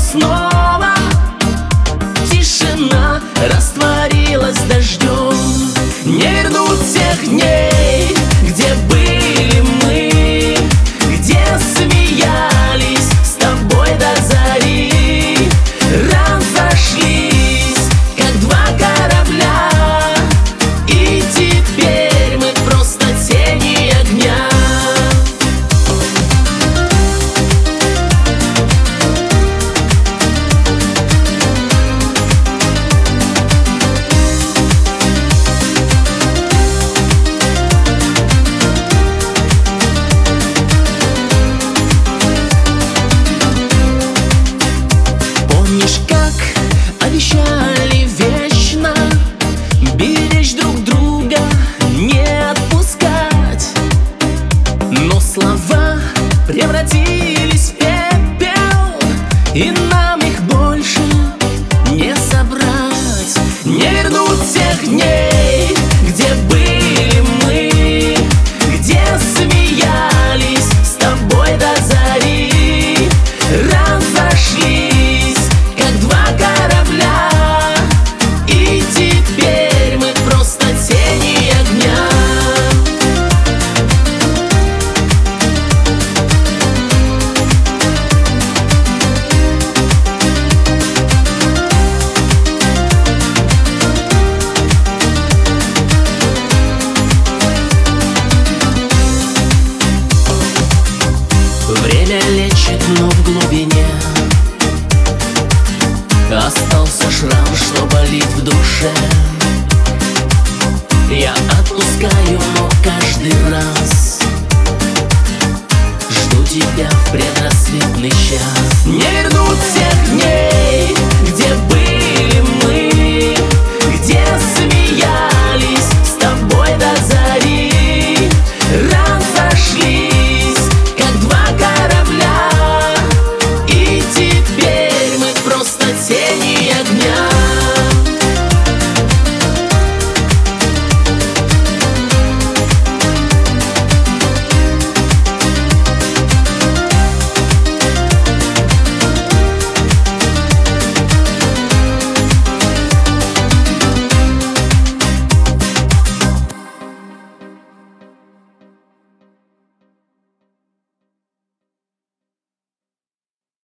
снова тишина растворилась дождем. Не вернуть тех дней, где были мы, где смеялись с тобой до зари. Разошлись, как два корабля, и теперь мы просто тени огня. Помнишь, как обещали вечно беречь друг друга, не отпускать? Но слова превратились в пепел, и нам их больше не собрать. Не вернуть тех дней, где были мы, где смеялись с тобой до зари. Разошлись, как два корабля, и теперь мы просто тени огня. Время лечит, но в глубине остался шрам, что болит в душе. Я отпускаю, но каждый раз жду тебя в предрассветный час. Не вернуть тех дней,